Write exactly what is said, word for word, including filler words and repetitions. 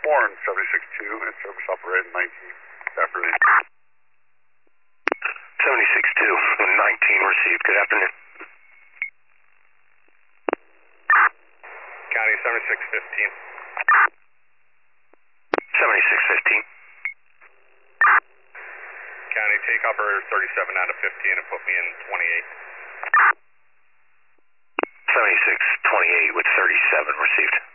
Warren, seventy-six two, and service operator nineteen. Afternoon. seventy-six two, nineteen received. Good afternoon. County seventy-six fifteen. seventy-six fifteen. County, take operator thirty-seven out of fifteen and put me in twenty-eight. seventy-six twenty-eight with thirty-seven received.